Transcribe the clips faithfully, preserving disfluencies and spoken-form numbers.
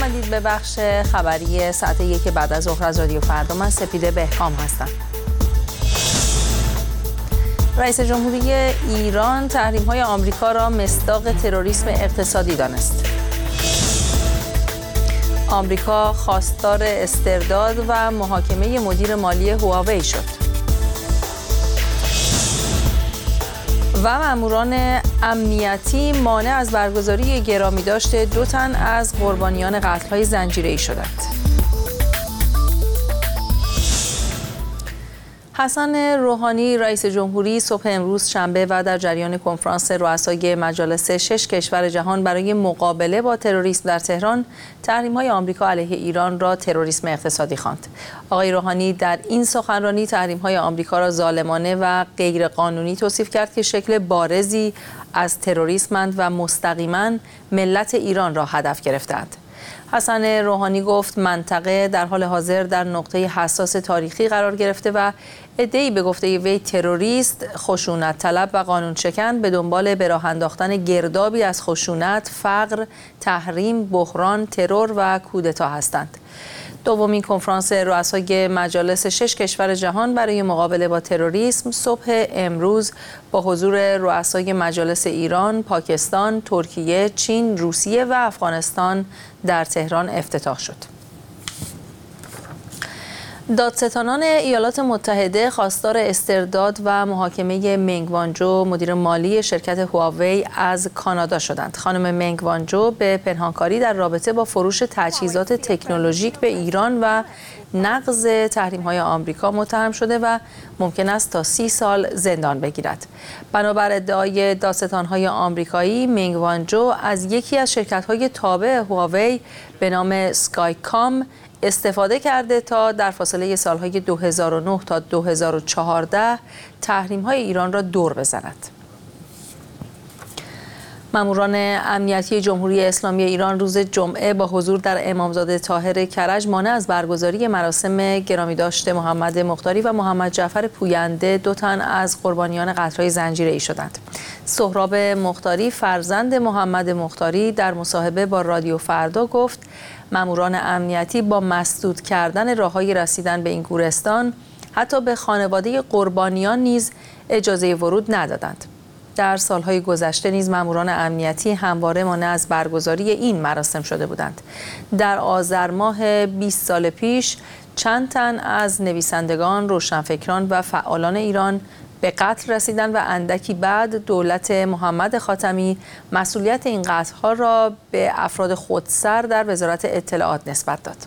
خوش آمدید به بخش خبری ساعت یک بعد از ظهر از رادیو فردا. من سپیده بهکام هستم. رئیس جمهوری ایران تحریم‌های آمریکا را مصداق تروریسم اقتصادی دانست. آمریکا خواستار استرداد و محاکمه مدیر مالی هواوی شد. و ماموران امنیتی مانع از برگزاری گرامیداشت دو تن از قربانیان قتل‌های زنجیره‌ای شدند. حسن روحانی رئیس جمهوری صبح امروز شنبه و در جریان کنفرانس رؤسای مجالس شش کشور جهان برای مقابله با تروریسم در تهران تحریم‌های آمریکا علیه ایران را تروریسم اقتصادی خواند. آقای روحانی در این سخنرانی تحریم‌های آمریکا را ظالمانه و غیرقانونی توصیف کرد که شکل بارزی از تروریسمند و مستقیما ملت ایران را هدف گرفتند. حسن روحانی گفت منطقه در حال حاضر در نقطه حساس تاریخی قرار گرفته و عده‌ای به گفته وی تروریست، خشونت طلب و قانون شکن به دنبال به راه انداختن گردابی از خشونت، فقر، تحریم، بحران، ترور و کودتا هستند. دومین کنفرانس رؤسای مجالس شش کشور جهان برای مقابله با تروریسم صبح امروز با حضور رؤسای مجالس ایران، پاکستان، ترکیه، چین، روسیه و افغانستان در تهران افتتاح شد. دادستانان ایالات متحده خواستار استرداد و محاکمه منگ وانجو مدیر مالی شرکت هواوی از کانادا شدند. خانم منگ وانجو به پنهانکاری در رابطه با فروش تجهیزات تکنولوژیک به ایران و نقض تحریم‌های آمریکا متهم شده و ممکن است تا سی سال زندان بگیرد. بنابر ادعای دادستان‌های آمریکایی، منگ وانجو از یکی از شرکت‌های تابع هواوی به نام سکایکام استفاده کرده تا در فاصله سالهای دو هزار و نه تا دو هزار و چهارده تحریم‌های ایران را دور بزند. ماموران امنیتی جمهوری اسلامی ایران روز جمعه با حضور در امامزاده طاهر کرج مانع از برگزاری مراسم گرامیداشت محمد مختاری و محمد جعفر پوینده دو تن از قربانیان قتل‌های زنجیره‌ای شدند. سهراب مختاری فرزند محمد مختاری در مصاحبه با رادیو فردا گفت ماموران امنیتی با مسدود کردن راه‌های رسیدن به این گورستان حتی به خانواده قربانیان نیز اجازه ورود ندادند. در سالهای گذشته نیز ماموران امنیتی همواره مانع از برگزاری این مراسم شده بودند. در آذر ماه بیست سال پیش چند تن از نویسندگان، روشنفکران و فعالان ایران به قتل رسیدند و اندکی بعد دولت محمد خاتمی مسئولیت این قتل‌ها را به افراد خودسر در وزارت اطلاعات نسبت داد.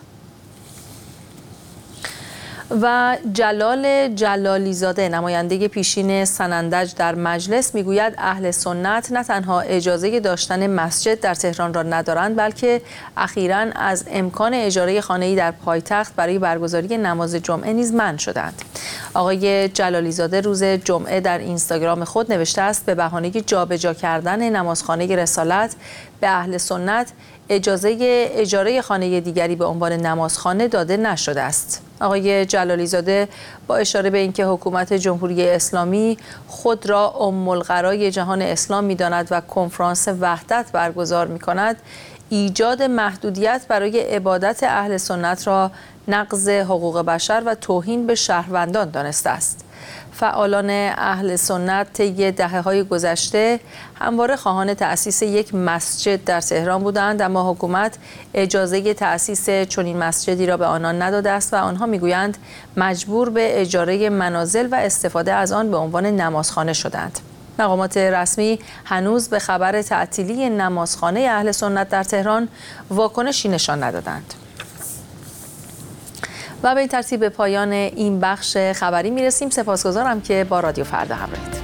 و جلال جلالی زاده نماینده پیشین سنندج در مجلس میگوید اهل سنت نه تنها اجازه داشتن مسجد در تهران را ندارند بلکه اخیراً از امکان اجاره خانه‌ای در پایتخت برای برگزاری نماز جمعه نیز منع شدند. آقای جلالی زاده روز جمعه در اینستاگرام خود نوشته است به بهانه جابجا کردن نمازخانه رسالت به اهل سنت اجازه اجاره خانه دیگری به عنوان نمازخانه داده نشده است. آقای جلالی زاده با اشاره به اینکه حکومت جمهوری اسلامی خود را ام القرای جهان اسلام می‌داند و کنفرانس وحدت برگزار می‌کند، ایجاد محدودیت برای عبادت اهل سنت را نقض حقوق بشر و توهین به شهروندان دانسته است. فعالان اهل سنت طی دهه‌های گذشته همواره خواهان تأسیس یک مسجد در تهران بودند، اما حکومت اجازه تأسیس چنین مسجدی را به آنان نداده است و آنها میگویند مجبور به اجاره منازل و استفاده از آن به عنوان نمازخانه شدند. مقامات رسمی هنوز به خبر تعطیلی نمازخانه اهل سنت در تهران واکنشی نشان ندادند. و به این ترتیب به پایان این بخش خبری میرسیم. سپاسگزارم که با رادیو فردا همراهید.